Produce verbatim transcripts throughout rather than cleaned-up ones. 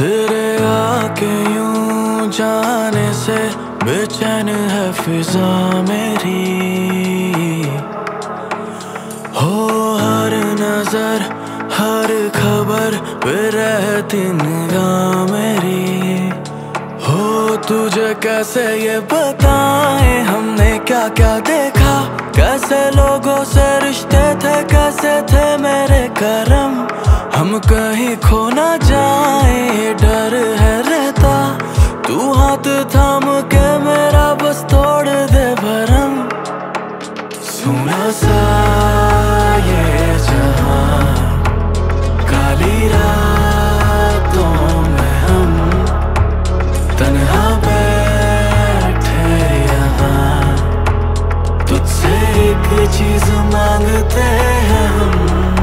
तेरे आके यूं जाने से बेचैन है फिजा मेरी। हो हर नजर हर खबर पे रहती निगाह मेरी। हो तुझे कैसे ये बताएं हमने क्या क्या देखा, कैसे लोगों से रिश्ते थे, कैसे थे मेरे करम। हम कहीं खो ना जाए डर है रहता, तू हाथ थाम के मेरा बस तोड़ दे भरम। सुना सा ये जहां काली रातों में हम तन्हा बैठे यहाँ, तुझसे एक चीज मांगते हैं हम,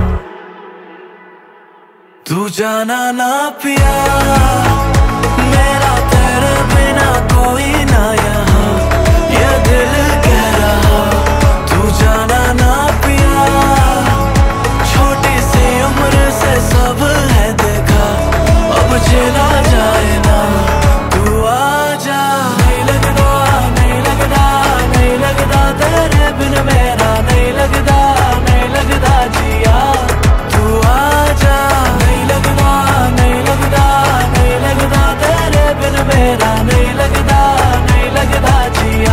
तू जाना ना पिया मेरा तेरे बिना कोई ना यहाँ, ये दिल कह रहा तू जाना ना पिया। छोटी सी उम्र से सब है देखा, अब चला जाए ना तू आजा। नहीं लगता नहीं लगता नहीं लगता तेरे बिन मेरा नहीं लगता नहीं लगता जिया, तू आजा। नहीं लगता नहीं लगता नहीं लगता तेरे बिन मेरा नहीं लगता नहीं लगता जिया।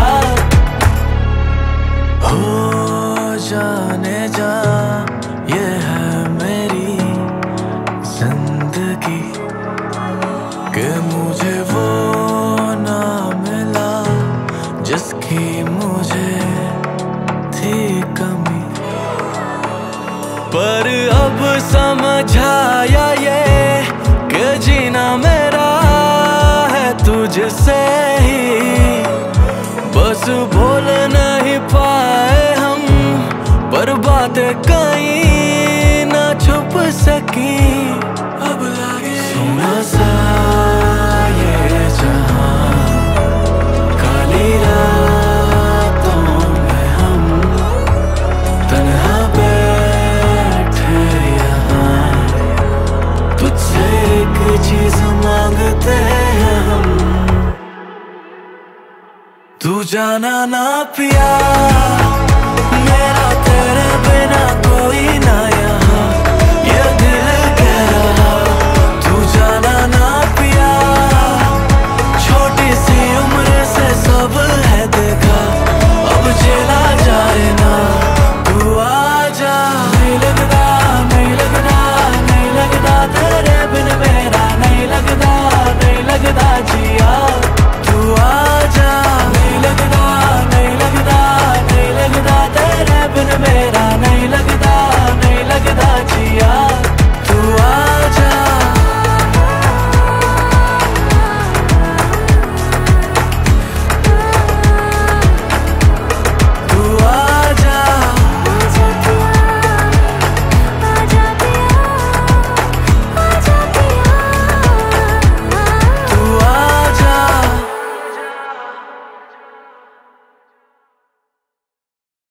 हो जाने जा ये है मेरी जिंदगी कि मुझे वो ना मिला जिसकी मुझे थी कमी। पर अब समझाया ये कि जीना मेरा है तुझसे ही, बस बोल नहीं पाए हम पर बातें कहीं ना छुप सकी। अब लागे सुना सा ये जहां काली रातों में हम तन्हा बैठे यहाँ, तुझसे एक चीज मांगते हैं हम, तू जाना ना पिया।